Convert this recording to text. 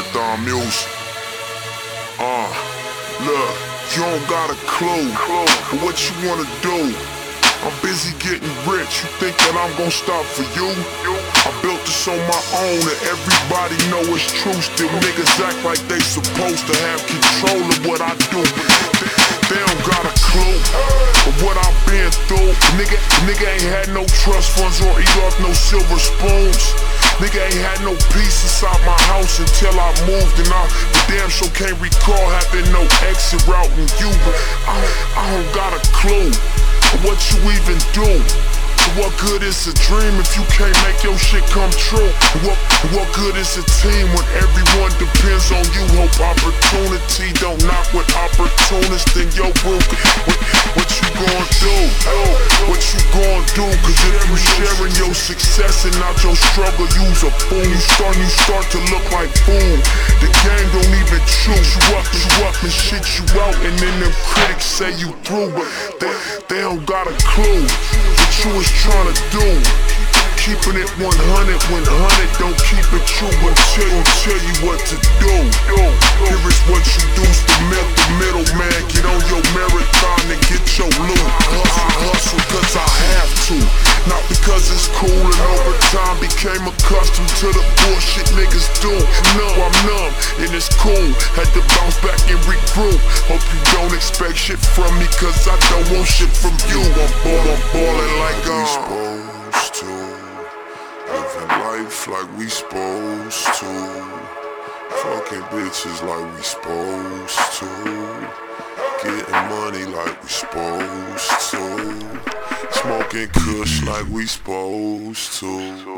Marathon music. Look, you don't got a clue for what you wanna do. I'm busy getting rich, you think that I'm gon' stop for you? I built this on my own and everybody know it's true. Still niggas act like they supposed to have control of what I do. They don't got a clue of what I've been through. Nigga ain't had no trust funds or eat off no silver spoons. Nigga ain't had no peace inside my house until I moved, and I damn sure can't recall having no exit route in you. But I don't got a clue of what you even do. What good is a dream if you can't make your shit come true? What good is a team when everyone depends on you? Hope opportunity don't knock with opportunists in your room. What you gon' do? What you gon' do? Cause if you sharing your success and not your struggle, you's a fool. You start to look like fool. The game don't even choose you up and shit you out, and then them critics say you through, but they don't got a clue what you was trying to do. Keeping it 100 when 100 don't keep it true until tell you what to do. Here is what you do, the middleman. Get on your marathon and get your loot. I hustle cause I have to, not because it's cool, and over time became accustomed to the bullshit niggas do. I'm numb and it's cool, had to bounce back and regroup. Hope you don't expect shit from me cause I don't want shit from you. I'm ballin' like I'm supposed to, living life like we supposed to, fucking bitches like we supposed to, getting money like we supposed to, smoking kush like we supposed to.